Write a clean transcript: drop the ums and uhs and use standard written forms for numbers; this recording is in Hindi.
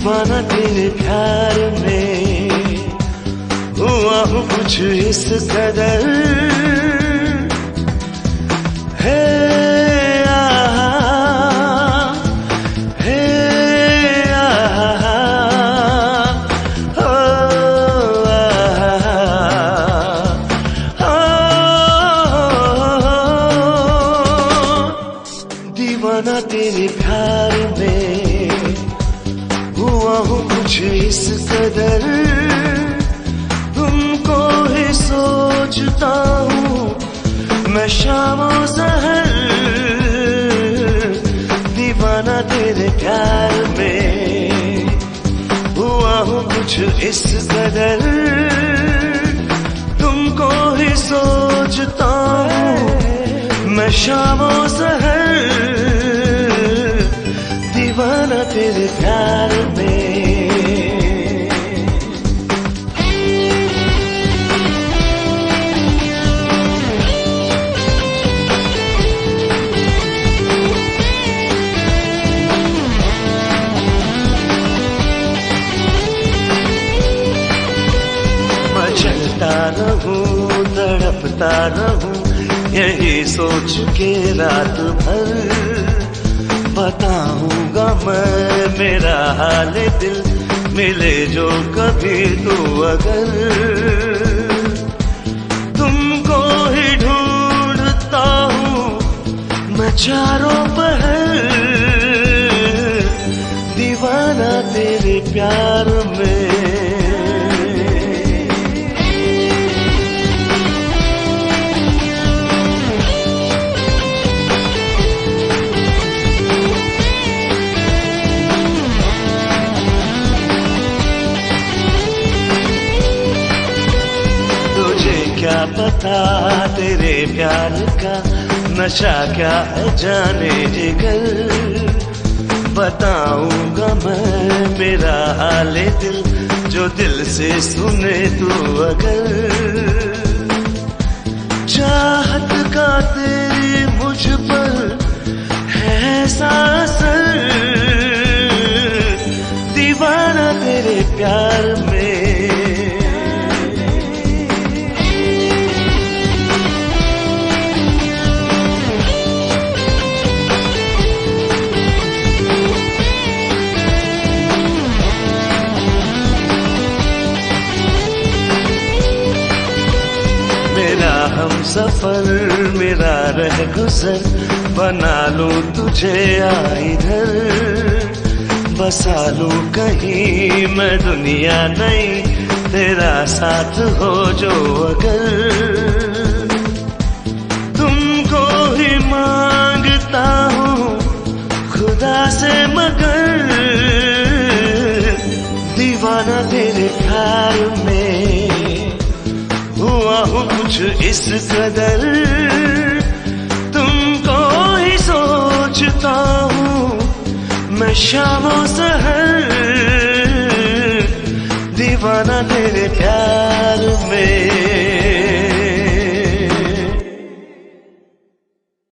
दीवाना तेरे प्यार में, हुआ हूँ कुछ इस कदर है। दीवाना तेरे प्यार में, हुआ हूँ कुछ इस कदर, तुमको ही सोचता हूँ मैं शामों सहर। दीवाना तेरे प्यार में, हुआ हूँ कुछ इस कदर, तुमको ही सोचता हूँ मैं शामों सहर। दीवाना तेरे प्यार में। मैं चलता रहूं, तड़पता रहूं, यही सोच के रात भर बताऊंगा मैं मेरा हाल दिल, मिले जो कभी तू अगर। तुमको ही ढूंढता हूँ मैं चारों पहर, दीवाना तेरे प्यार में। क्या पता तेरे प्यार का नशा क्या है जाने जिगर, बताऊंगा मैं मेरा हाल दिल, जो दिल से सुने तू अगर। चाहत का तेरी मुझ पर है ऐसा असर, दीवाना तेरे प्यार में। हम सफर मेरा रह गुजर, बना लूं तुझे इधर, बसा लूं कहीं मैं दुनिया नहीं, तेरा साथ हो जो अगर। तुमको ही मांगता हूँ खुदा से मगर, दीवाना तेरे प्यार में, हुआ हूँ कुछ इस कदर, तुमको ही सोचता हूँ मैं शामों सहर, दीवाना तेरे प्यार में।